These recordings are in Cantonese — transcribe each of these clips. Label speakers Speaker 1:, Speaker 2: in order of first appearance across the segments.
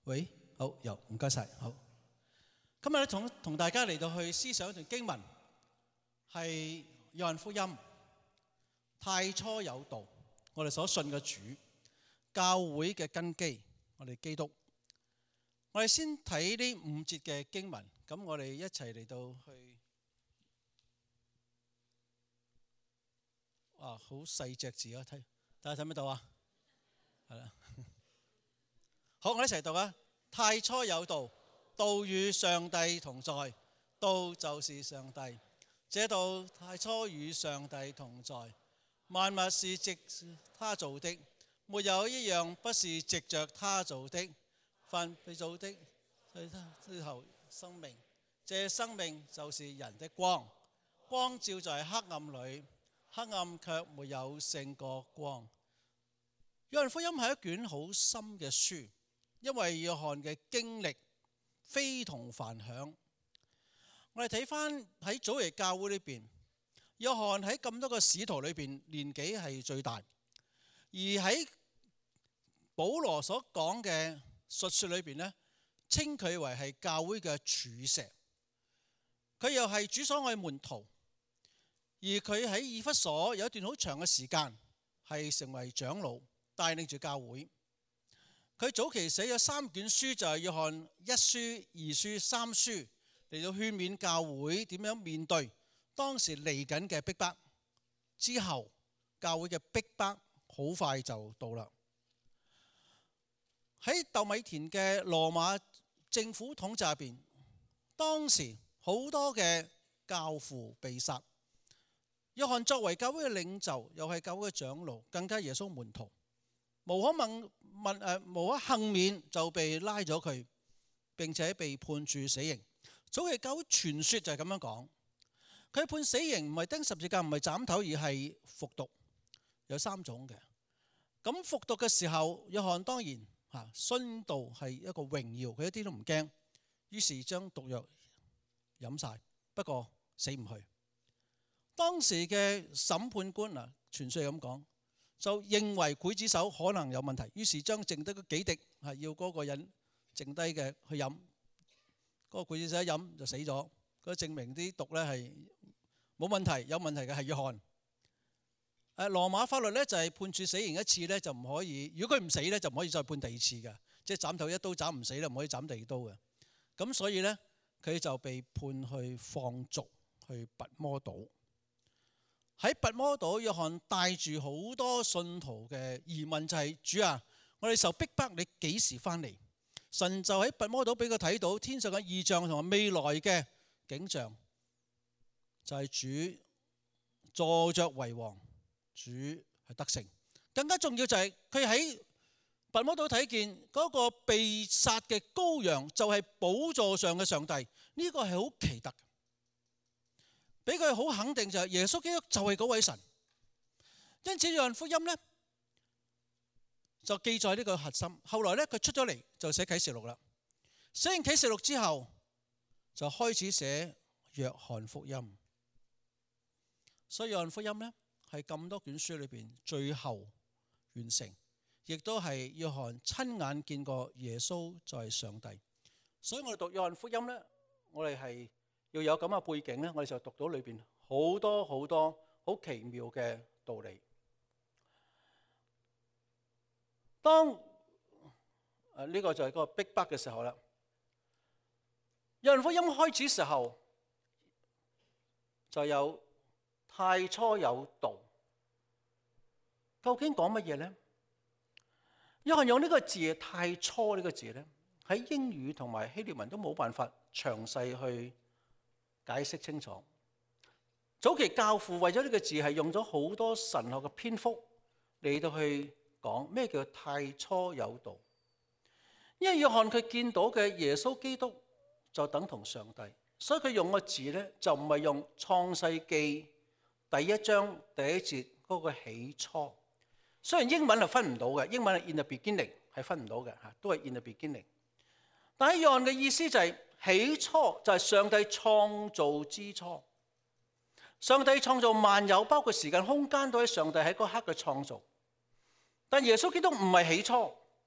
Speaker 1: 喂，好，有，唔該晒，好。今日咧同大家嚟到去思想一段經文，係約翰福音。太初有道，我哋所信嘅主，教會嘅根基，我哋基督。我哋先睇呢5節嘅經文，咁我哋一齊嚟到去。哇，好細隻字啊！大家睇唔睇到啊？係啦。好，我哋一齊讀啊！太初有道，道與上帝同在，道就是上帝。這道太初與上帝同在，萬物是藉他造的，沒有一樣不是藉着他造的。凡被造的，在他之後生命，這生命就是人的光。光照在黑暗裏，黑暗卻沒有勝過光。約翰福音係一卷好深嘅書，因為約翰嘅經歷非同凡響。我哋睇翻喺早期教會裏邊，約翰喺咁多個使徒裏邊年紀係最大，而喺保羅所講嘅述說裏邊呢，稱佢為係教會嘅柱石。佢又係主所愛門徒，而佢喺以弗所有一段好長嘅時間係成為長老，帶領住教會。佢早期寫咗3卷書，就係約翰1書、2書、3書，嚟到勸勉教會點樣面對當時嚟緊嘅逼迫。之後教會嘅逼迫好快就到啦。喺豆米田嘅羅馬政府統治入邊，當時好多嘅教父被殺。約翰作為教會嘅領袖，又係教會嘅長老，更加耶穌門徒，無可幸免就被拉咗佢，並且被判處死刑。早期教會傳說就係咁樣講，佢判死刑唔係釘十字架，唔係斬頭，而係服毒。有3種嘅。咁服毒嘅時候，約翰當然殉道係一個榮耀，佢一啲都唔驚，於是將毒藥飲晒，不過死唔去。當時嘅審判官傳說係咁講，就認為劊子手可能有問題，於是將剩低嗰幾滴要嗰個人剩低嘅去飲，嗰個劊子手一飲就死咗。嗰證明啲毒咧係冇問題，有問題嘅係約翰。羅馬法律咧就係判處死刑一次咧就唔可以，如果佢唔死咧就唔可以再判第2次嘅，即係斬頭一刀斬唔死咧唔可以斬第2刀嘅。咁所以咧佢就被判去放逐去拔摩島。喺拔摩島，約翰帶住好多信徒嘅疑問，就係主啊，我哋受逼迫，你幾時翻嚟？神就喺拔摩島俾佢睇到天上嘅異象同埋未來嘅景象，就係主坐着為王，主係得勝。更加重要就係佢喺拔摩島睇見嗰個被殺嘅羔羊就係寶座上嘅上帝，呢個係好奇特。俾佢好肯定就係耶穌基督就係嗰位神。因此約翰福音呢就記載呢個核心。後來呢佢出咗嚟就寫啟示錄啦。寫完啟示錄之後就開始寫約翰福音。所以約翰福音呢係咁多卷書裏邊最後完成，亦都係約翰親眼見過耶穌就係上帝。所以我哋讀約翰福音呢，我哋係要有咁嘅背景咧，我哋就讀到裏邊好多好多好奇妙嘅道理。當呢個就係個逼迫嘅時候啦。約翰福音開始時候就有太初有道，究竟講乜嘢呢？約翰用呢個字太初呢個字咧，喺英語同埋希臘文都冇辦法詳細去解釋清楚。早期教父為咗呢個字係用咗好多神學嘅篇幅嚟到去講咩叫太初有道。因為約翰佢見到嘅耶穌基督就等同上帝，所以佢用個字咧就唔係用創世記第1章第1節嗰個起初。雖然英文係分唔到嘅，英文係 in the beginning 係分唔到嘅嚇，都係 in the beginning。但係約翰嘅意思就係起初就係上帝創造之初。上帝創造萬有，包括時間空間，都係上帝喺嗰刻嘅創造。但耶穌基督唔係起初，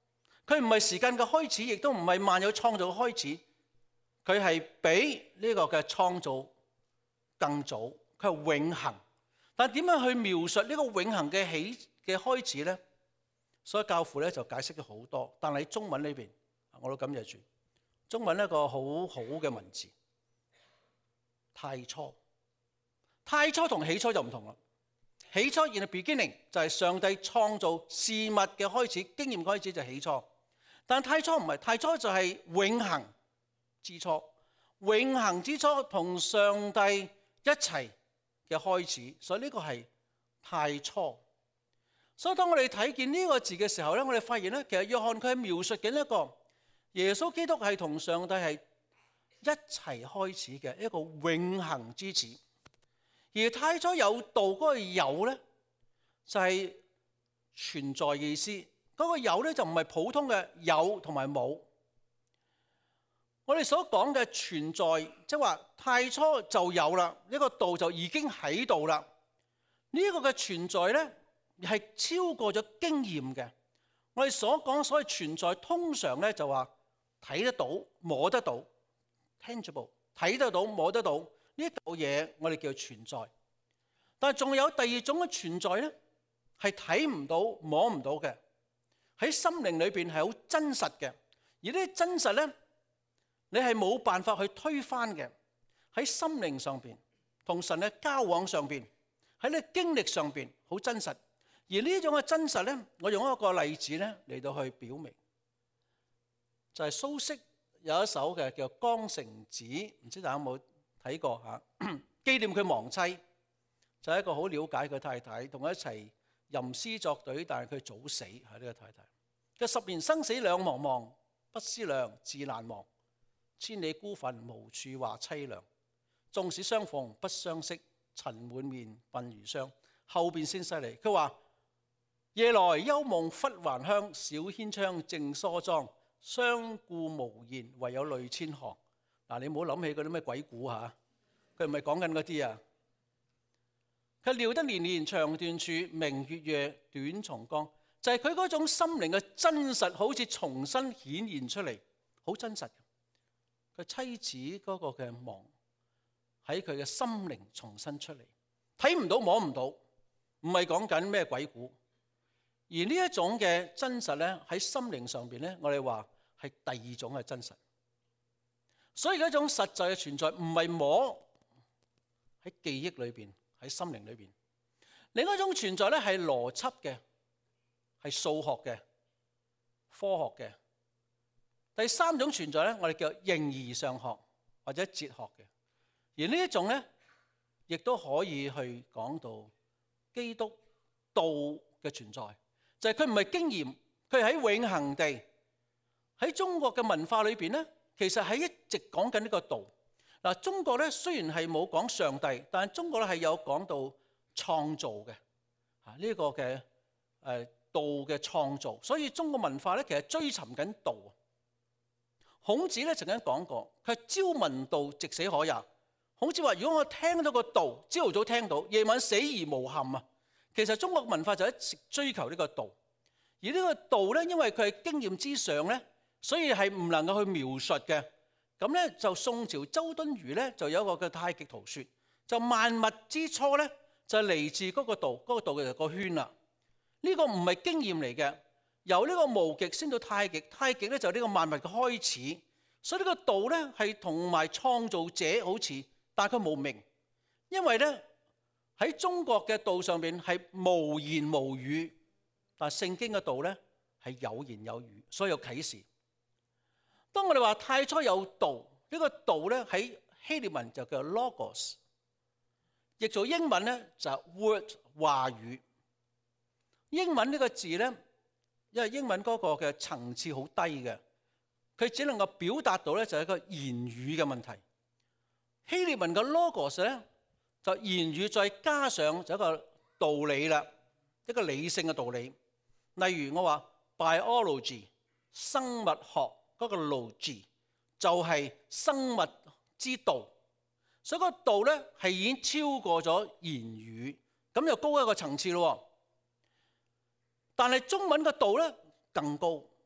Speaker 1: 佢唔係時間嘅開始，亦都唔係萬有創造嘅開始，佢係比呢個嘅創造更早，佢係永恆。但點樣去描述呢個永恆嘅開始呢？所以教父咧就解釋咗好多，但係喺中文呢邊，我都感謝住中文一個好好嘅文字。太初，太初同起初就唔同啦。起初 in the beginning 就係上帝創造事物嘅開始，經驗開始就係起初。但太初唔係，太初就係永恆之初，永恆之初同上帝一齊嘅開始，所以呢個係太初。所以當我哋睇見呢個字嘅時候咧，我哋發現咧，其實約翰佢係描述緊一個耶穌基督係同上帝係一齊開始嘅一個永恆之始。而太初有道嗰個有咧，就係存在嘅意思。嗰個有咧就唔係普通嘅有同埋冇。我哋所講嘅存在，即係話太初就有啦，呢個道就已經喺度啦。呢個嘅存在咧，係超過咗經驗嘅。我哋所講所謂存在，通常咧就話睇得到、摸得到 （tangible）， 睇得到、摸得到呢嚿嘢，我哋叫存在。但係仲有第二種嘅存在咧，係睇唔到、摸唔到嘅，喺心靈裏邊係好真實嘅。而呢啲真實咧，你係冇辦法去推翻嘅。喺心靈上邊，同神嘅交往上邊，喺你經歷上邊好真實。而呢種嘅真實咧，我用一個例子咧嚟到去表明，就係蘇軾有一首嘅叫《江城子》，唔知大家有冇睇過嚇？紀念佢亡妻，就係一個好了解佢太太，同佢一齊吟詩作對，但係佢早死係呢個太太。佢10年生死兩茫茫，不思量，自難忘。千里孤墳，無處話凄涼。縱使相逢不相識，塵滿面，鬢如霜。後邊先犀利，佢話：夜來幽夢忽還鄉，小軒窗正梳妝。相顧無言，唯有淚千行。嗱，你唔好諗起嗰啲咩鬼故嚇，佢唔係講緊嗰啲啊。佢料得年年腸斷處，明月夜，短松岡。就係佢嗰種心靈嘅真實，好似重新顯現出嚟，好真實。佢妻子嗰個嘅亡喺佢嘅心靈重新出嚟，睇唔到摸唔到，唔係講緊咩鬼故。而呢一種嘅真實咧，喺心靈上邊咧，我哋話係第二種嘅真實。所以嗰種實際嘅存在唔係摸喺記憶裏邊，喺心靈裏邊。另一種存在咧係邏輯嘅，係數學嘅、科學嘅。第三種存在咧，我哋叫形而上學或者哲學嘅。而呢一種咧，亦都可以去講到基督道嘅存在，就係佢唔係經驗，佢係喺永恆地。喺中國嘅文化裏邊咧，其實係一直講緊呢個道。嗱，中國咧雖然係冇講上帝，但係中國咧係有講到創造嘅，呢個嘅道嘅創造。所以中國文化咧其實追尋緊道。孔子咧曾經講過，佢朝聞道，夕死可也。孔子話：如果我聽到個道，朝頭早聽到，夜晚死而無憾啊！其實中國文化就一直追求呢個道。而呢個道咧，因為佢係經驗之上咧，所以係唔能夠去描述嘅。咁咧就宋朝周敦頤咧就有一個叫太極圖說，就萬物之初咧就嚟自嗰個道，嗰個道就係個圈啦。呢個唔係經驗嚟嘅。由呢個無極升到太極，太極咧就呢個萬物嘅開始，所以呢個道咧係同埋創造者好似，但係佢冇名，因為咧喺中國嘅道上邊係無言無語，但係聖經嘅道咧係有言有語，所以有啟示。當我哋話太初有道，呢個道咧喺希臘文就叫 logos， 譯做英文咧就係 word 話語。英文呢個字咧，因為英文嗰個嘅層次好低嘅，佢只能夠表達到咧就係一個言語嘅問題。希臘文嘅 logos 咧就言語再加上就一個道理啦，一個理性嘅道理。例如我話 biology 生物學嗰個 logy 就係生物之道，所以嗰個道咧係已經超過咗言語，咁就高一個層次咯。但係中文嘅道咧更高，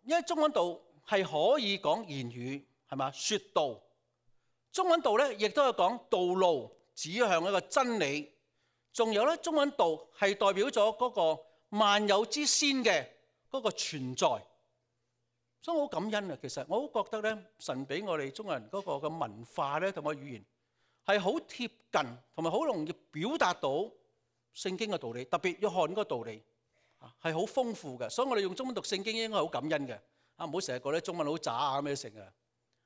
Speaker 1: 因為中文道係可以講言語，係嘛？説道。中文道咧，亦都有講道路，指向一個真理。仲有咧，中文道係代表咗嗰個萬有之先嘅嗰個存在。所以我好感恩啊！其實我好覺得咧，神俾我哋中國人嗰個嘅文化咧，同埋語言係好貼近，同埋好容易表達到聖經嘅道理。特別約翰嗰個道理係好豐富嘅，所以我哋用中文讀聖經應該好感恩嘅。唔好成日覺得中文好渣啊咩成啊！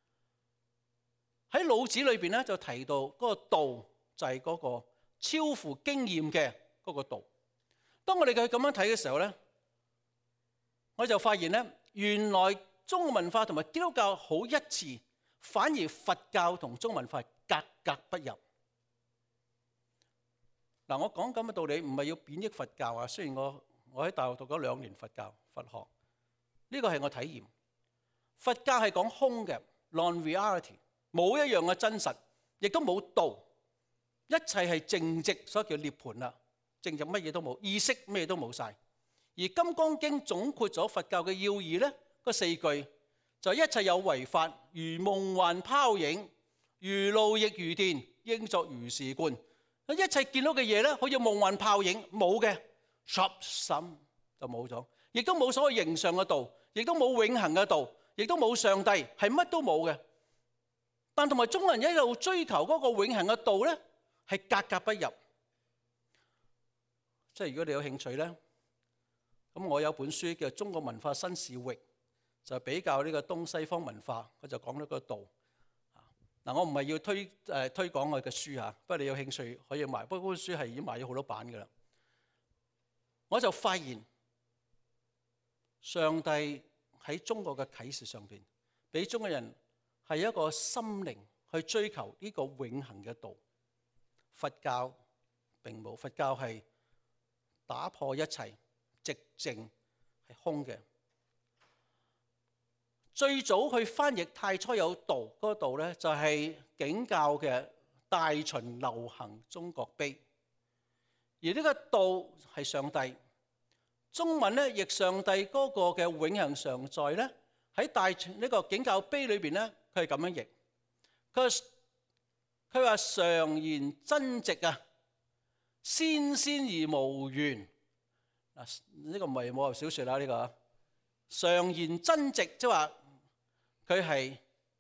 Speaker 1: 喺老子裏邊咧就提到嗰個道就係嗰個超乎經驗嘅嗰個道。當我哋咁樣睇嘅時候咧，我就發現咧，原來中國文化同埋基督教好一致，反而佛教同中國文化格格不入。嗱，我講咁嘅道理唔係要貶抑佛教啊。雖然我喺大學讀咗2年佛教佛學，呢個係我體驗。佛教係講空嘅 non-reality。冇一樣嘅真實，亦都冇道，一切係靜寂，所以叫涅槃啦。靜寂乜嘢都冇，意識咩都冇晒。而《金剛經》總括咗佛教嘅要義咧，嗰4句就係一切有為法，如夢幻泡影，如露亦如電，應作如是觀。一切見到嘅嘢咧，好似夢幻泡影，冇嘅 shop 心就冇咗，亦都冇所謂形上嘅道，亦都冇永恆嘅道，亦都冇上帝，係乜都冇嘅。但同埋中國人一路追求嗰個永恆嘅道咧，係格格不入。即係如果你有興趣咧，咁我有本書叫《中國文化新視域》，就比較呢個東西方文化，佢就講呢個道。嗱，我唔係要推廣我嘅書嚇，不過你有興趣可以買。不過本書係已經賣咗好多版㗎啦。我就發現上帝喺中國嘅啟示上邊，俾中國人係一個心靈去追求呢個永恆嘅道。佛教並冇，佛教係打破一切，寂靜係空嘅。最早去翻譯太初有道嗰個道咧，就係景教嘅大秦流行中國碑。而呢個道係上帝，中文咧譯上帝嗰個嘅永恆常在咧，喺大秦呢個景教碑裏邊咧，佢係咁樣譯。佢話常言真直啊，先先而無緣。嗱，呢個唔係武俠小説啦，呢個常言真直，即係話佢係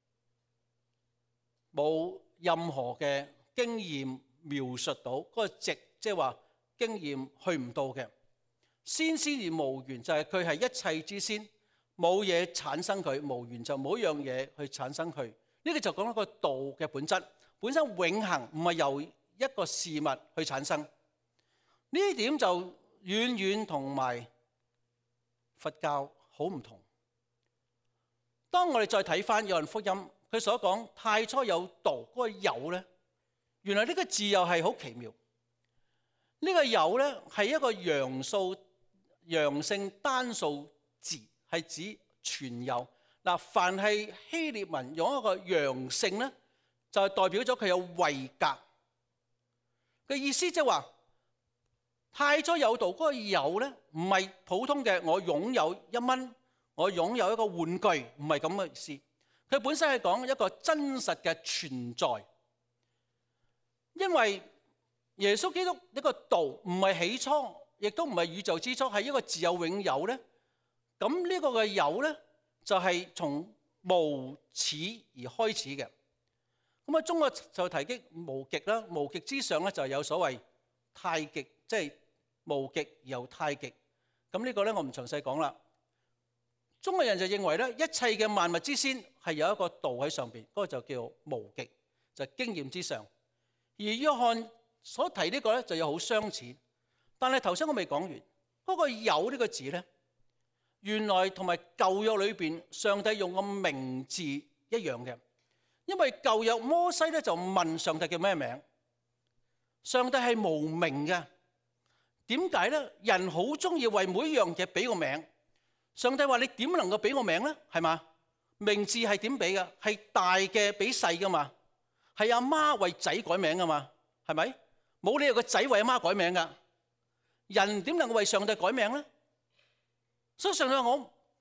Speaker 1: 冇任何嘅經驗描述到嗰個直，即係話經驗去唔到嘅。先先而無緣就係佢係一切之先，冇嘢產生佢，無緣就冇一樣嘢去產生佢。呢個就講一個道嘅本質，本身永恆唔係由一個事物去產生。呢點就遠遠同埋佛教好唔同。當我哋再睇翻約翰福音，佢所講太初有道嗰個有咧，原來呢個字又係好奇妙。呢個有咧係一個陽性單數字，係指全有。嗱，凡係希臘文用一個陽性咧，就係代表咗佢有位格嘅意思，即係話太初有道嗰個有咧，唔係普通嘅我擁有1蚊，我擁有一個玩具，唔係咁嘅意思。佢本身係講一個真實嘅存在，因為耶穌基督呢個道唔係起初，亦都唔係宇宙之初，係一個自有永有咧。咁呢個嘅有咧，就係從無始而開始嘅。咁啊，中國就提及無極啦，無極之上咧就有所謂太極，即係無極又太極。咁呢個咧我唔詳細講啦。中國人就認為咧，一切嘅萬物之先係有一個道喺上邊，嗰個就叫無極，就係經驗之上。而約翰所提呢個咧就有好相似，但係頭先我未講完，嗰個有呢個字咧，原來同埋舊約裏邊上帝用個名字一樣嘅。因為舊約摩西咧就問上帝叫咩名，上帝係無名嘅。點解咧？人好中意為每一樣嘢俾個名。上帝話：你點能夠俾個名咧？係嘛？名字係點俾嘅？係大嘅俾細噶嘛？係阿媽為仔改名噶嘛？係咪？冇理由個仔為阿媽改名噶。人點能夠為上帝改名咧？所以上帝話：我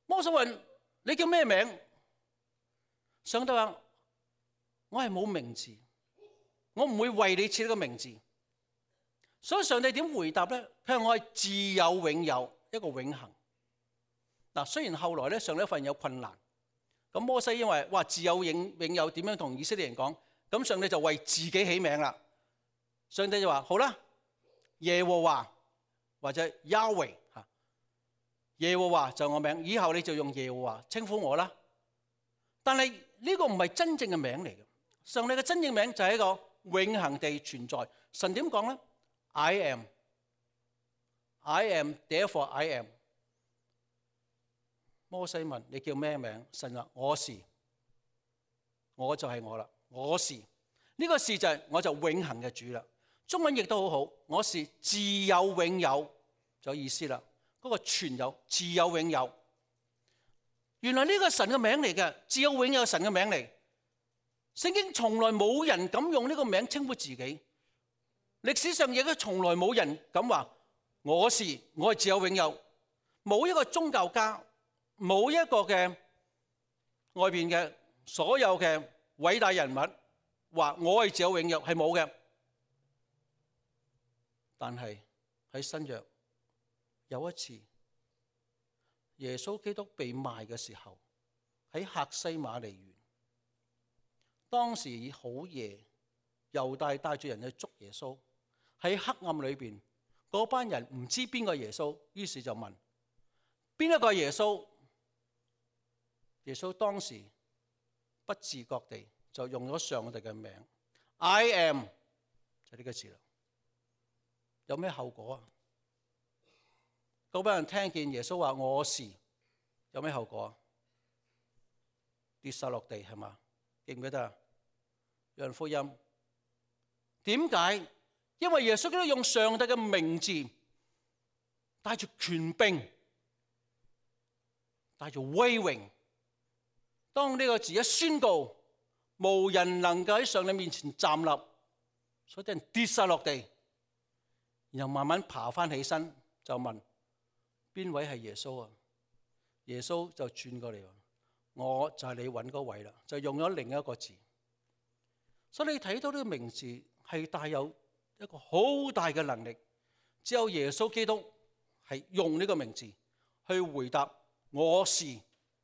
Speaker 1: 摩西問你叫咩名？上帝話我係冇名字，我唔會為你設一個名字。所以上帝點回答咧？佢話我係自有永有，一個永恆。嗱，雖然後來咧上帝發現有困難，咁摩西因為哇自有永有，點樣同以色列人講？咁上帝就為自己起名啦。上帝就話好啦，耶和華或者 Yahweh 吓，耶和華就我名，以後你就用耶和華稱呼我啦。但係呢個唔係真正嘅名嚟嘅，上帝嘅真正名就係一個永恆地存在。神點講咧？ I am therefore I am。 摩西問你叫咩名？神話我是，我就係我啦，我是呢個是就係我就永恆嘅主啦。中文譯得好好，我是自有永有就意思啦。嗰個全有，自有永有，原來呢個神嘅名嚟嘅，自有永有神嘅名嚟。聖經從來冇人敢用呢個名稱呼自己，歷史上亦都從來冇人敢話我係自有永有。冇一個宗教家，冇一個嘅外邊嘅所有嘅偉大人物話我係自有永有，係冇嘅。但係喺新約有一次，耶穌基督被賣嘅時候，喺客西馬尼園，當時好夜，猶大帶住人去捉耶穌，喺黑暗裏邊，嗰班人唔知邊個耶穌，於是就問邊一個係耶穌。耶穌當時不自覺地就用咗上帝嘅名 I am， 就呢個字啦。有咩後果啊？嗰班人聽見耶穌話我是，有咩後果啊？跌晒落地係嘛？記唔記得啊？約翰福音點解？因為耶穌基督用上帝嘅名字，帶住權柄，帶住威榮。當呢個字一宣告，無人能夠喺上帝面前站立，所以啲人跌晒落地，然後慢慢爬翻起身，就問邊位係耶穌啊？耶穌就轉過嚟話：我就係你揾嗰位啦，就用咗另一個字。所以你睇到呢個名字係帶有一個好大嘅能力，只有耶穌基督係用呢個名字去回答我是。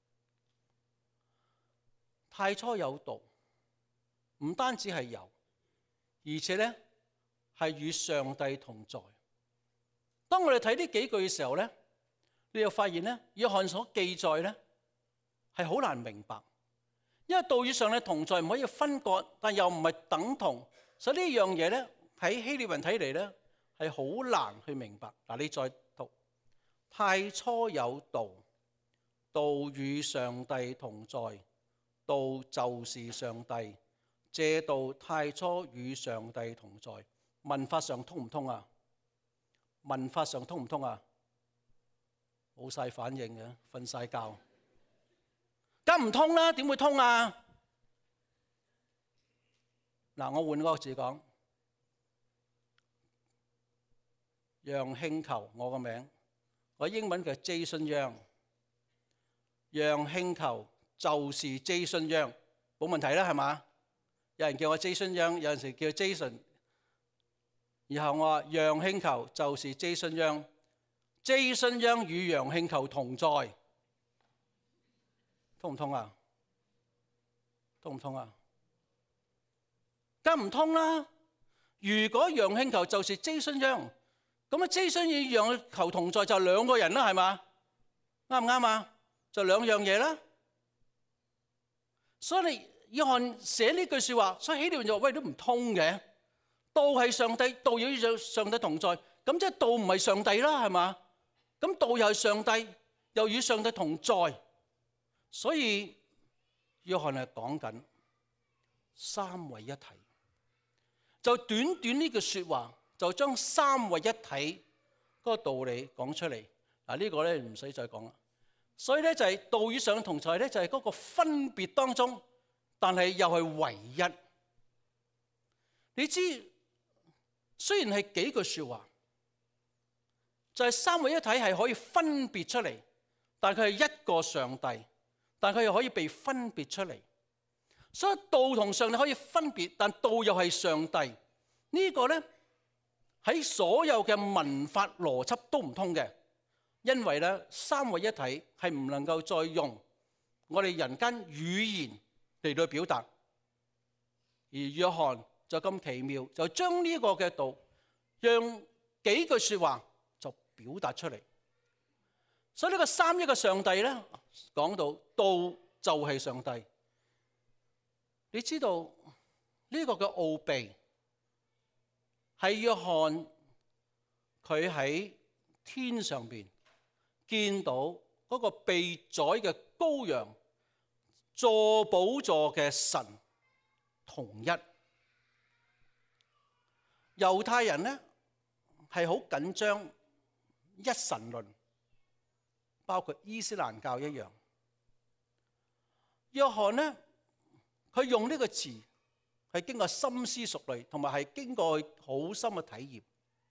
Speaker 1: 太初有道，唔單止係有，而且咧係與上帝同在。當我哋睇呢幾句嘅時候咧，你又發現咧，約翰所記載咧係好難明白，因為道與上帝同在唔可以分割，但又唔係等同，所以呢樣嘢咧喺希臘人睇嚟咧係好難去明白。嗱，你再讀，太初有道，道與上帝同在，道就是上帝，這道太初與上帝同在。文法上通唔通啊？文法上通唔通啊？冇晒反應嘅，瞓晒覺。梗唔通啦，點會通啊？嗱，我換個字講，楊慶球，我個名，我英文叫 Jason Young。楊慶球就是 Jason Young， 冇問題啦，係嘛？有人叫我 Jason Young， 有陣時叫 Jason。然後我話楊慶球就是 Jason Young，Jason Young 與楊慶球同在，通唔通啊？通唔通啊？梗唔通啦！如果楊慶球就是 Jason Young， 咁啊 Jason 與楊慶球同在就兩個人啦，係嘛？啱唔啱啊？就兩樣嘢啦。所以你約翰寫呢句說話，所以希臘人就話：喂，都唔通嘅。道係上帝，道要與上帝同在，咁即係道唔係上帝啦，係嘛？咁道又係上帝，又與上帝同在，所以約翰係講緊三位一體。就短短呢句說話，就將三位一體嗰個道理講出嚟。嗱，呢個咧唔使再講啦。所以咧就係道與上帝同在咧，就係嗰個分別當中，但係又係唯一。你知雖然係幾句說話，就係三位一體係可以分別出嚟， 但佢係一個上帝，但佢又可以被分別出嚟。所以道同上帝可以分別，但道又係上帝。呢個呢，喺所有嘅文法邏輯都唔通嘅，因為呢，三位一體係唔能夠再用我哋人間語言嚟到表達。而約翰就咁奇妙，就將呢個嘅道，讓幾句說話就表達出嚟。所以呢個三一嘅上帝呢，講到道就係上帝。你知道呢個嘅奧秘係約翰佢喺天上邊見到嗰個被宰嘅羔羊坐寶座嘅神同一。猶太人呢係好緊張一神論，包括伊斯蘭教一樣。約翰呢，佢用呢個詞係經過深思熟慮，同埋係經過好深嘅體驗。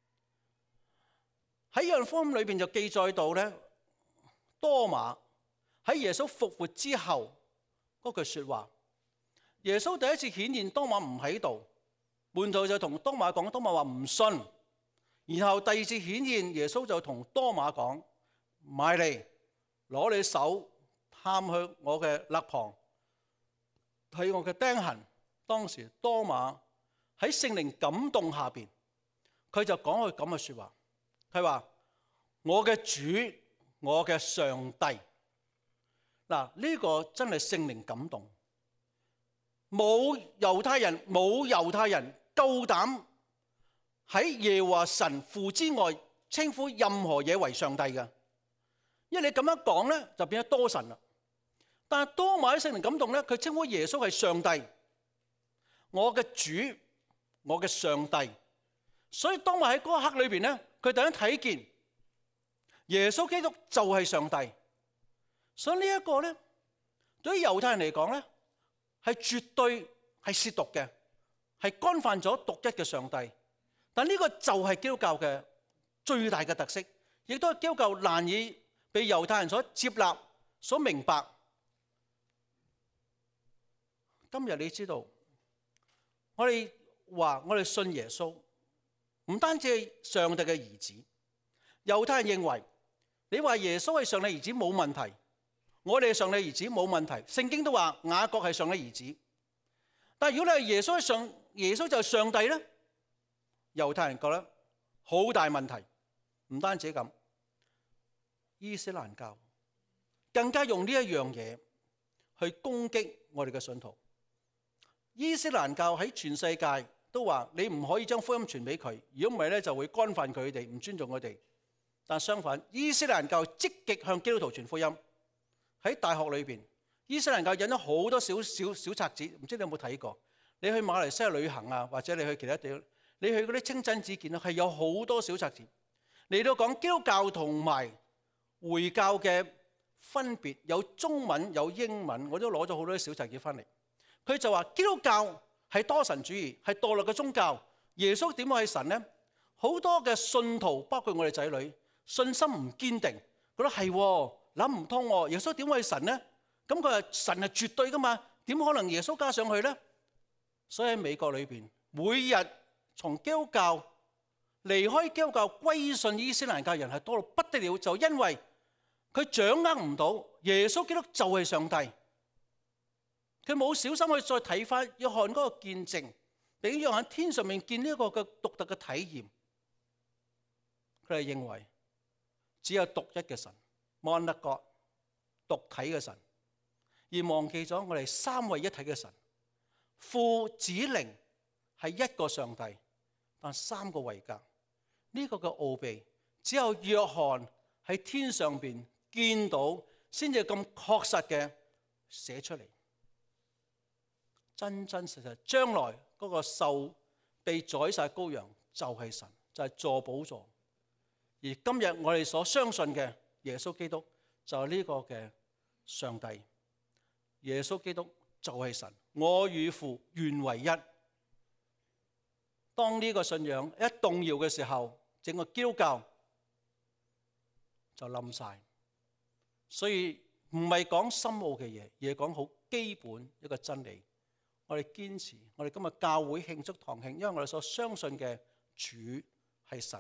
Speaker 1: 喺約翰福音裏邊就記載到咧，多馬喺耶穌復活之後嗰句說話。耶穌第一次顯現，多馬唔喺度，門徒就同多馬講，多馬話唔信。然後第二次顯現，耶穌就同多馬講，埋嚟，攞你手探去我嘅肋旁，睇我嘅釘痕。當時多馬喺聖靈感動下邊，佢就講句咁嘅說話，佢話我嘅主，我嘅上帝。嗱，呢個真係聖靈感動，冇猶太人夠膽喺耶和華神父之外稱呼任何嘢為上帝嘅，因為你咁樣講咧就變咗多神啦。但係多馬喺聖靈感動咧，佢稱呼耶穌係上帝，我嘅主，我嘅上帝。所以當馬喺嗰一刻裏邊咧，佢突然睇見耶穌基督就係上帝。所以呢一個咧，對於猶太人嚟講咧，係絕對係褻瀆嘅，係干犯咗獨一嘅上帝。但呢個就係基督教嘅最大嘅特色，亦都係基督教難以被猶太人所接納、所明白。今日你知道，我哋話我哋信耶穌，唔單止係上帝嘅兒子。猶太人認為你話耶穌係上帝兒子冇問題，我哋係上帝兒子冇問題。聖經都話雅各係上帝兒子。但係如果你係耶穌係上，耶穌就係上帝咧，猶太人覺得好大問題。唔單止咁，伊斯蘭教更加用呢一樣嘢去攻擊我哋嘅信徒。伊斯蘭教喺全世界都話你唔可以將福音傳俾佢，如果唔係咧就會干犯佢哋，唔尊重佢哋。但相反，伊斯蘭教積極向基督徒傳福音。喺大學裏邊，伊斯蘭教印咗好多小冊子，唔知你有冇睇過？你去馬來西亞旅行啊，或者你去其他地方，你去嗰啲清真寺見到係有好多小冊子嚟到講基督教同埋回教嘅分別，有中文有英文，我都攞咗好多小冊子翻嚟。佢就話基督教係多神主義，係墮落嘅宗教。耶穌點會係神呢？好多嘅信徒，包括我哋仔女，信心唔堅定，覺得係諗唔通。耶穌點會係神呢？咁佢話神係絕對噶嘛，點可能耶穌加上去呢？所以喺美國裏邊，每日從基督教離開基督教歸信伊斯蘭教人係多到不得了，就因為佢掌握唔到耶穌基督就係上帝。佢冇小心去再睇翻約翰嗰個見證，俾約翰喺天上面見呢一個嘅獨特嘅體驗。佢係認為只有獨一嘅神，One God，獨體嘅神，而忘記咗我哋三位一體嘅神，父子靈係一個上帝，但三個位格。呢個嘅奧秘只有約翰喺天上邊見到，先至咁確實嘅寫出嚟。真真實實，將來嗰個受被宰殺羔羊就係神，就係坐寶座。而今日我哋所相信嘅耶穌基督就係呢個嘅上帝。耶穌基督就係神，我與父原為一。當呢個信仰一動搖嘅時候，整個基督教就冧晒。 所以唔係講深奧嘅嘢，而係講好基本一個真理。我哋堅持，我哋今日教會慶祝堂慶，因為我哋所相信嘅主係神。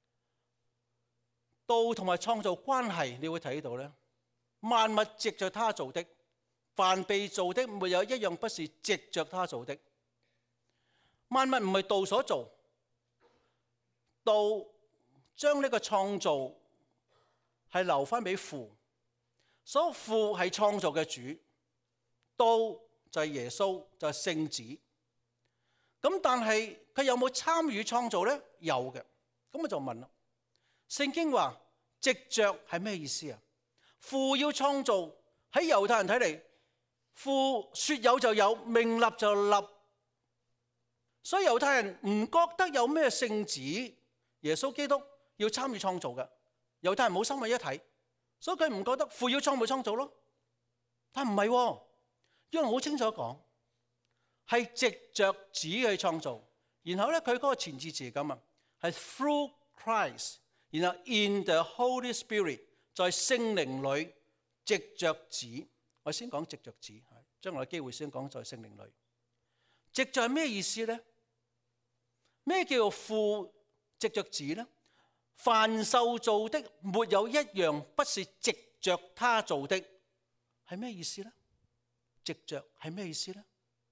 Speaker 1: 道同埋創造關係，你會睇到咧，萬物藉着他做的，凡被造的，沒有一樣不是藉着他做的。萬物唔係道所做，道將呢個創造係留翻俾父，所以父係創造嘅主，道就係耶穌，就係聖子。咁但係佢有冇參與創造呢？有嘅。咁我就問啦，聖經話藉着係咩意思啊？父要創造，喺猶太人睇嚟，父說有就有，命立就立。所以猶太人唔覺得有咩聖子耶穌基督要參與創造嘅。猶太人冇三位一體，所以佢唔覺得父要創咪創造咯。但唔係喎，因為好清楚講係藉着子去創造，然後咧佢嗰個前置詞咁啊，係 through Christ， 然後 in the Holy Spirit， 在聖靈裏藉着子。我先講藉着子，將來嘅機會先講在聖靈裏。藉着係咩意思咧？咩叫做父藉着子咧？凡受造的，沒有一樣不是藉着他做的，係咩意思咧？藉着係咩意思咧？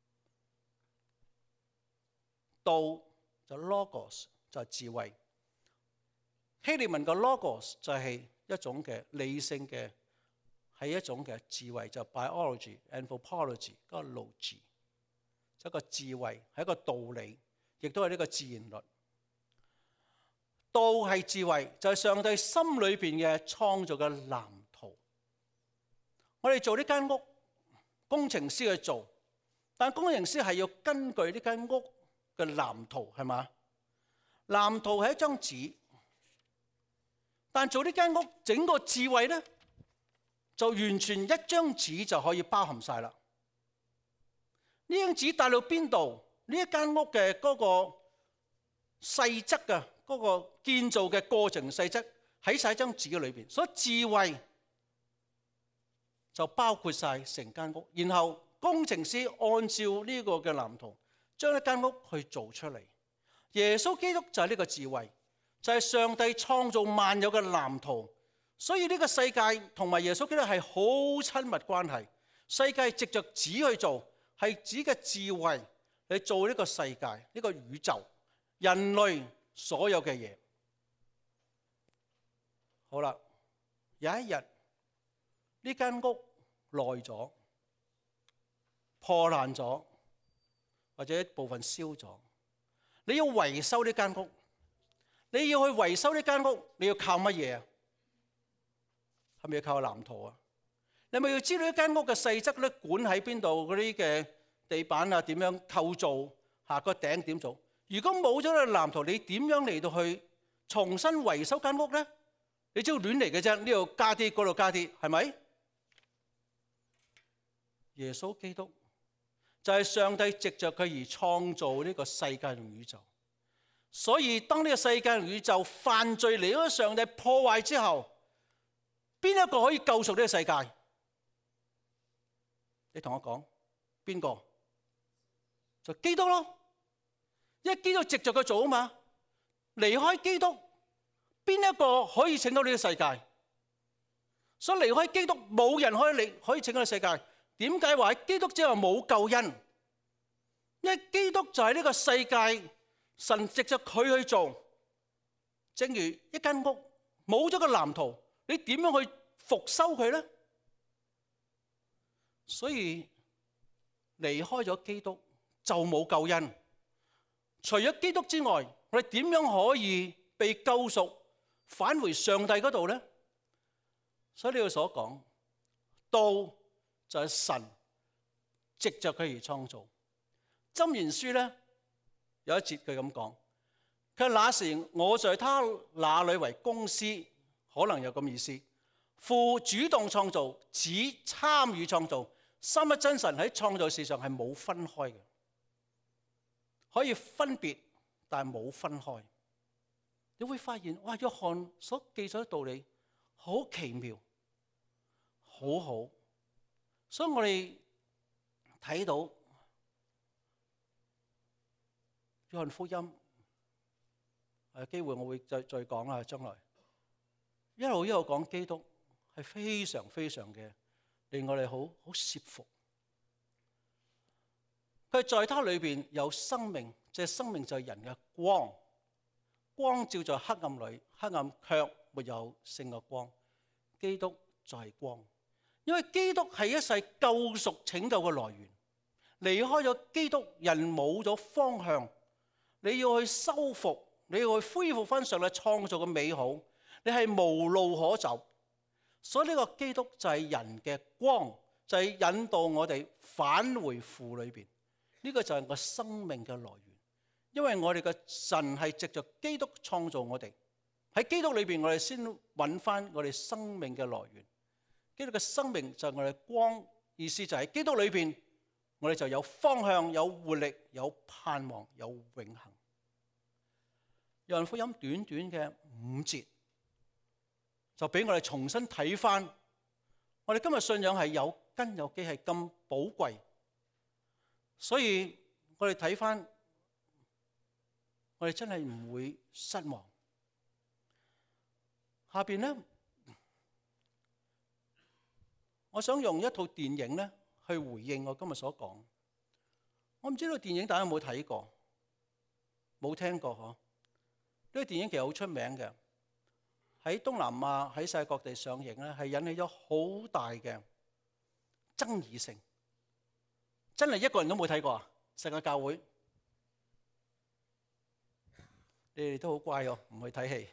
Speaker 1: 道就 logos 就係智慧，希臘文嘅 logos 就係一種嘅理性嘅，係一種嘅智慧，就 biology anthropology 嗰個 logy， 就一個智慧，係一個道理，亦都係呢個自然律。道係智慧，就係上帝心裏邊嘅創造嘅藍圖。我哋做呢間屋，工程師去做，但工程師係要根據呢間屋嘅藍圖，係嘛？藍圖係一張紙，但做呢間屋整個智慧咧，就完全一張紙就可以包含晒啦。呢張紙帶到邊度？呢一間屋嘅嗰個細則啊，嗰個建造嘅過程細則喺晒張紙嘅裏邊，所以智慧就包括晒成間屋。然後工程師按照呢個嘅藍圖，將一間屋去做出嚟。耶穌基督就係呢個智慧，就係上帝創造萬有嘅藍圖。所以呢個世界同埋耶穌基督係好親密關係。世界藉着子去做，係子嘅智慧嚟做呢個世界、呢個宇宙、人類所有嘅嘢。好啦，有一日呢間屋耐咗、破爛咗，或者部分燒咗，你要維修呢間屋，你要去維修呢間屋，你要靠乜嘢啊？係咪要靠藍圖啊？你咪要知道呢間屋嘅細則咧，管喺邊度，嗰啲嘅地板啊點樣構造，下個頂點做？如果冇咗個藍圖，你點樣嚟到去重新維修間屋咧？你只要亂嚟嘅啫，呢度加啲，嗰度加啲，係咪？耶穌基督就係上帝藉着佢而創造呢個世界同宇宙。所以當呢個世界同宇宙犯罪離開上帝破壞之後，邊一個可以救贖呢個世界？你同我講邊個？就基督咯。因為基督藉着佢做啊嘛。離開基督，邊一個可以拯救呢個世界？所以離開基督，冇人可以拯救呢個世界。點解話喺基督之後冇救恩？因為基督就係呢個世界，神藉着佢去做。正如一間屋冇咗個藍圖，你點樣去復修佢咧？所以離開咗基督就冇救恩。除咗基督之外，我哋點樣可以被救贖返回上帝嗰度咧？所以呢個所講道就係神藉着佢而創造。箴言書咧有一節佢咁講，佢話那時我在他那裏為公司，可能有咁意思。父主動創造，子參與創造，三一真神喺創造事上係冇分開嘅，可以分別，但係冇分開。你會發現，哇！約翰所記載嘅道理好奇妙。 好好。所以我哋睇到約翰福音，有機會我會再講啦，將來一路講基督係非常非常嘅令我哋好折服。佢在他裏邊有生命，即係生命就係人嘅光，光照在黑暗裏，黑暗卻沒有勝過光。基督就係光，因為基督係一切救贖拯救嘅來源。離開咗基督，人冇咗方向。你要去修復，你要去恢復翻上帝創造嘅美好，你係無路可走。所以呢個基督就係人嘅光，就係引導我哋返回父裏邊。呢個就係個生命嘅來源，因為我哋嘅神係藉着基督創造我哋，喺基督裏邊我哋先揾翻我哋生命嘅來源。基督嘅生命就係我哋光，意思就係基督裏邊我哋就有方向、有活力、有盼望、有永恆。約翰福音短短嘅5節，就俾我哋重新睇翻，我哋今日信仰係有根有基，係咁寶貴。所以我哋睇翻，我哋真係唔會失望。下邊呢，我想用一套電影呢去回應我今日所講。我唔知道電影大家有冇睇過，冇聽過嗬？呢個電影其實好出名嘅，喺東南亞喺世界各地上映咧，係引起咗好大嘅爭議性。真係一個人都冇睇過啊！世界教會，你哋都好乖哦，唔去睇戲。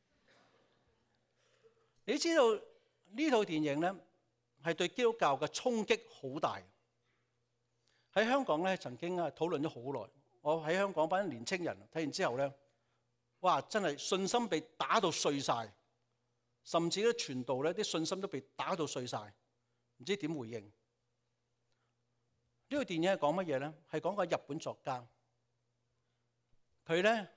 Speaker 1: 你知道呢套電影咧係對基督教嘅衝擊好大。喺香港咧曾經啊討論咗好耐。我喺香港班年青人睇完之後咧，哇！真係信心被打到碎晒，甚至咧傳道咧啲信心都被打到碎晒，唔知點回應。呢個電影係講乜嘢咧？係講個日本作家，佢咧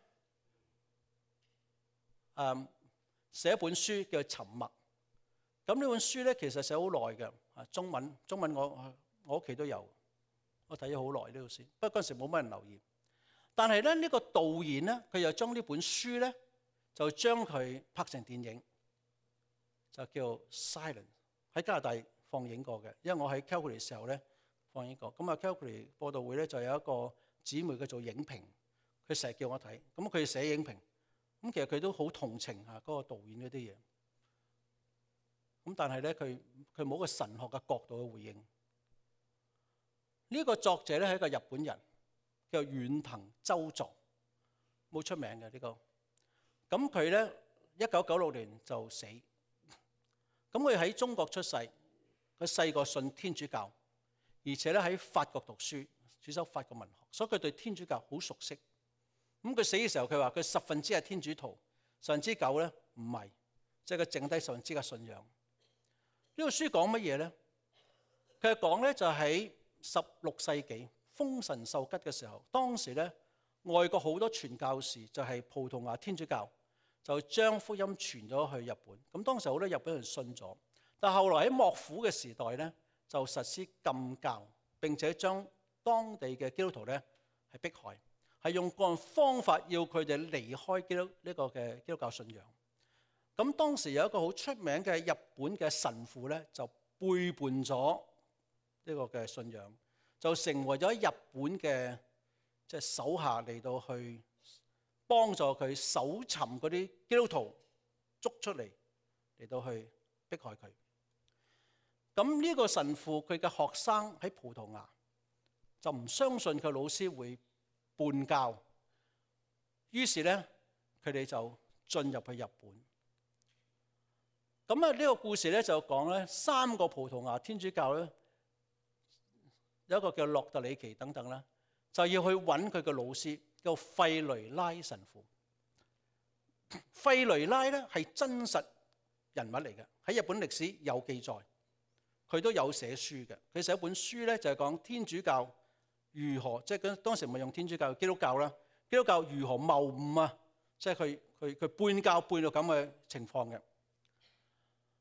Speaker 1: 寫一本書叫《沉默》。咁呢本書咧其實寫好耐嘅，中文我屋企都有，我睇咗好耐呢套書。不過嗰陣時冇乜人留意。但係咧呢個導演咧，佢又將呢本書咧就將佢拍成電影，就叫《Silence》，喺加拿大放映過嘅。因為我喺 Calgary 嘅時候咧，放映過，咁啊 Calgary 播道會咧就有一個姊妹佢做影評，佢成日叫我睇，咁佢寫影評，咁其實佢都好同情嗰個導演嗰啲嘢，咁但係咧佢冇個神學嘅角度去回應。呢個作者咧係一個日本人，叫遠藤周作，冇出名嘅呢個。咁佢咧1996年就死，咁佢喺中國出世，佢細個信天主教。而且咧喺法國讀書，主修法國文學，所以佢對天主教好熟悉。咁佢死嘅時候，佢話佢10%係天主徒，9%咧唔係，即係佢剩低10%嘅信仰。呢個書講乜嘢咧？佢係講咧就喺16世紀豐臣秀吉嘅時候，當時咧外國好多傳教士就係葡萄牙天主教，就將福音傳咗去日本。咁當時好多日本人信咗，但係後來喺幕府嘅時代咧，就實施禁教，並且將當地嘅基督徒咧係迫害，係用各種方法要佢哋離開呢個嘅基督教信仰。咁當時有一個好出名嘅日本嘅神父咧，就背叛咗呢個嘅信仰，就成為咗日本嘅即係手下嚟到去幫助佢搜尋嗰啲基督徒，捉出嚟到去迫害佢。咁呢個神父佢嘅學生喺葡萄牙就唔相信佢老師會叛教，於是咧佢哋就進入去日本。咁啊呢個故事咧就講咧3個葡萄牙天主教咧，有一個叫洛特里奇等等啦，就要去揾佢嘅老師叫費雷拉神父。費雷拉咧係真實人物嚟嘅，喺日本歷史有記載。佢都有寫書嘅，佢寫一本書咧就係講天主教如何，即係當時唔係用天主教，基督教啦，基督教如何謬誤啊，即係佢叛教叛到咁嘅情況嘅。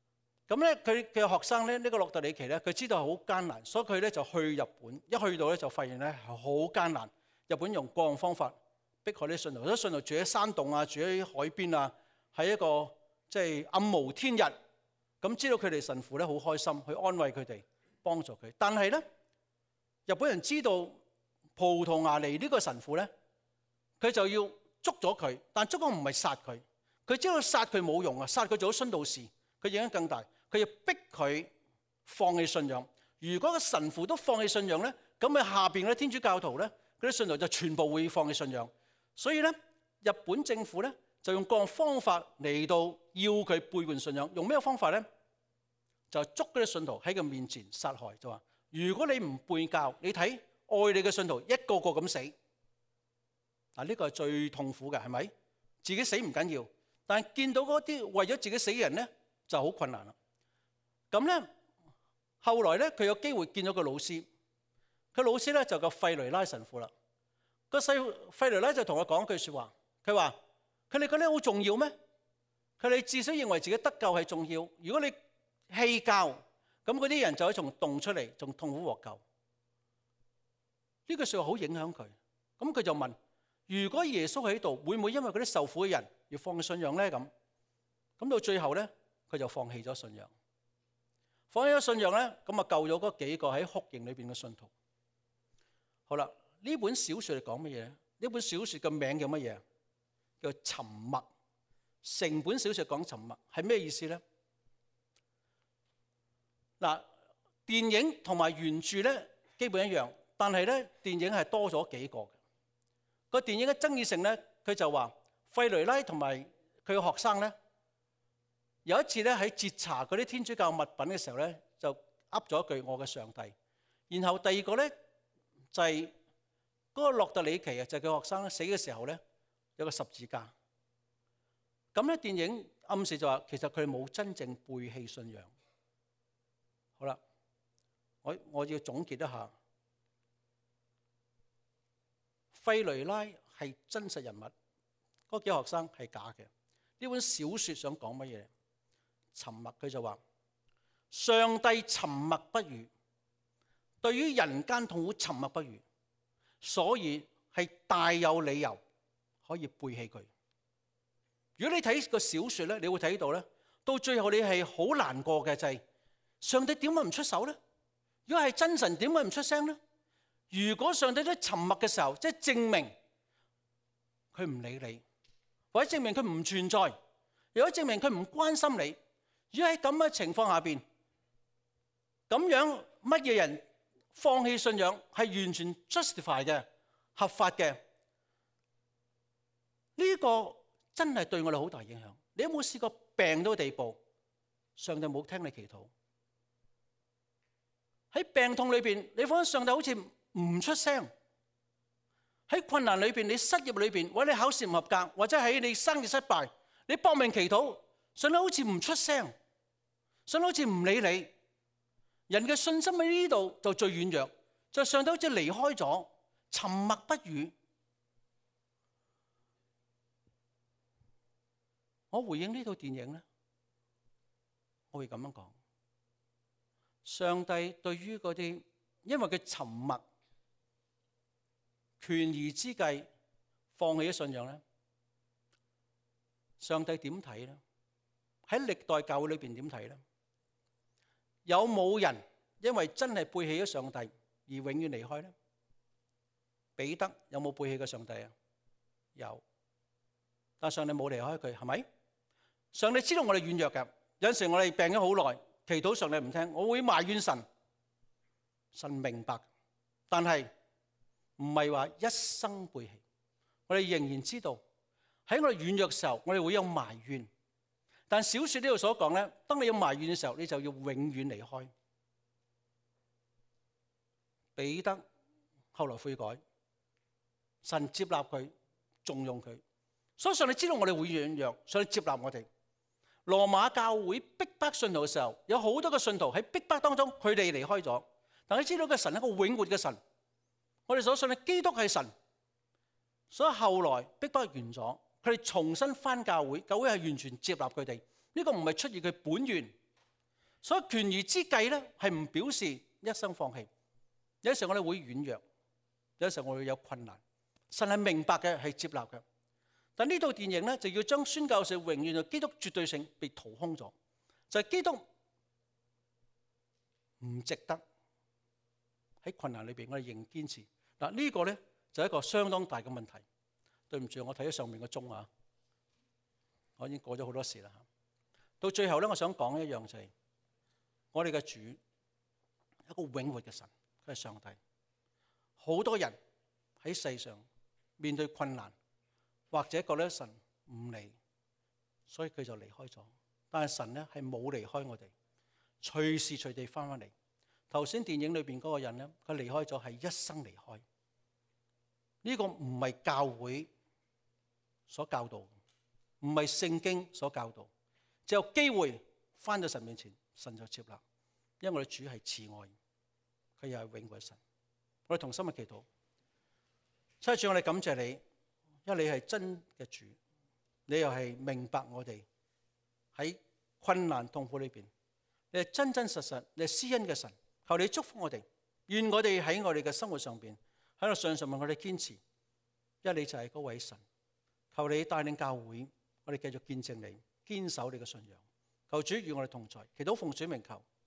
Speaker 1: 咁咧佢嘅學生咧，呢個洛特里奇咧，佢知道好艱難，所以佢咧就去日本。一去到咧就發現咧係好艱難。日本用各樣方法逼害啲信徒，啲信徒住喺山洞啊，住喺海邊啊，喺一個即係暗無天日。咁知道佢哋神父咧好開心，去安慰佢哋，幫助佢。但係咧，日本人知道葡萄牙尼呢個神父咧，佢就要捉咗佢，但捉咗唔係殺佢，佢知道殺佢冇用啊，殺佢做咗殉道士，佢影響更大，佢要逼佢放棄信仰。如果個神父都放棄信仰咧，咁佢下邊嗰啲天主教徒咧，嗰啲信徒就全部會放棄信仰。所以咧，日本政府咧就用各種方法嚟到要佢背叛信仰。用咩方法咧？就捉嗰啲信徒喺佢面前殺害，就話：如果你唔背教，你睇愛你嘅信徒一個個咁死。嗱，呢個係最痛苦嘅，係咪？自己死唔緊要，但係見到嗰啲為咗自己死嘅人咧，就好困難啦。咁咧，後來咧，佢有機會見到個老師，佢老師咧就個費雷拉神父啦。個費雷拉就同我講句説話，佢話：佢哋覺得好重要咩？佢哋至少認為自己得救係重要。如果你棄教，咁嗰啲人就可以從洞出嚟，仲痛苦獲救。呢句説話好影響佢。咁佢就問：如果耶穌喺度，會唔會因為嗰啲受苦嘅人而放棄信仰咧？咁到最後咧，佢就放棄咗信仰。放棄咗信仰咧，咁啊救咗嗰幾個喺酷刑裏邊嘅信徒。好啦，呢本小説係講乜嘢？呢本小説嘅名叫乜嘢？叫沉默。成本小説講沉默係咩意思咧？嗱，電影同埋原著咧基本一樣，但係咧電影係多咗幾個嘅。個電影嘅爭議性咧，佢就話費雷拉同埋佢嘅學生咧，有一次咧喺截查嗰啲天主教物品嘅時候咧，就噏咗一句我嘅上帝。然後第二個咧就係嗰個洛特里奇啊，就係佢學生死嘅時候咧有個十字架。咁咧電影暗示就話其實佢冇真正背棄信仰。好啦，我要總結一下，費雷拉係真實人物，嗰幾個學生係假嘅。呢本小説想講乜嘢？沉默。佢就話上帝沉默不語，對於人間痛苦沉默不語，所以係大有理由可以背棄佢。如果你睇個小説咧，你會睇到咧，到最後你係好難過嘅，就係上帝點解唔出手咧？如果係真神，點解唔出聲咧？如果上帝都沉默嘅時候，即係證明佢唔理你，或者證明佢唔存在，又或者證明佢唔關心你。如果喺咁嘅情況下邊，咁樣乜嘢人放棄信仰係完全 justify 嘅、合法嘅？呢個真係對我哋好大影響。你有冇試過病到地步，上帝冇聽你祈禱？喺病痛裏邊，你發現上帝好似唔出聲；喺困難裏邊，你失業裏邊，或者你考試唔合格，或者喺你生意失敗，你搏命祈禱，上帝好似唔出聲，上帝好似唔理你。人嘅信心喺呢度就最軟弱，就上帝好似離開咗，沉默不語。我回應呢套電影咧，我會咁樣講。上帝對於嗰啲因為佢沉默、權宜之計放棄咗信仰咧，上帝點睇咧？喺歷代教會裏邊點睇咧？有冇人因為真係背棄咗上帝而永遠離開咧？彼得有冇背棄過上帝啊？有，但上帝冇離開佢，係咪？上帝知道我哋軟弱嘅，有陣時我哋病咗好耐，祈禱上帝唔聽，我會埋怨神。神明白，但係唔係話一生背棄。我哋仍然知道喺我哋軟弱嘅時候，我哋會有埋怨。但小説呢度所講咧，當你有埋怨嘅時候，你就要永遠離開。彼得後來悔改，神接納佢，重用佢。所以上帝知道我哋會軟弱，所以接納我哋。羅馬教會逼迫信徒嘅時候，有好多個信徒喺逼迫當中，佢哋離開咗。但係知道嘅神係一個永活嘅神，我哋所信嘅基督係神。所以後來逼迫完咗，佢哋重新返教會，教會係完全接納佢哋。呢個唔係出於佢本願， 所以權宜之計咧係唔表示一生放棄。有時候我哋會軟弱，有時候我哋會有困難。神係明白嘅，係接納嘅。但呢套電影咧就要將宣教士榮譽嘅基督絕對性被掏空咗，就係基督唔值得喺困難裏邊我哋仍堅持。嗱，呢個咧就係一個相當大嘅問題。對唔住，我睇咗上面個鐘啊，我已經過咗好多時啦。到最後咧，我想講一樣就係我哋嘅主一個永活嘅神，佢係上帝。好多人喺世上面對困難，或者覺得神唔理，所以佢就離開咗。但係神咧係冇離開我哋，隨時隨地翻返嚟。頭先電影裏邊嗰個人咧，佢離開咗係一生離開。呢個唔係教會所教導，唔係聖經所教導。只有機會翻到神面前，神就接納，因為我哋主係慈愛，佢又係永活神。我哋同心嘅祈禱，親愛的主，我哋感謝你，因為你係真嘅主，你又係明白我哋喺困難痛苦裏邊，你係真真實實，你係施恩嘅神。求你祝福我哋，願我哋喺我哋嘅生活上邊，喺個信上面我哋堅持，因為你就係嗰位神。求你帶領教會，我哋繼續見證你，堅守你嘅信仰。求主與我哋同在，祈禱奉主名求，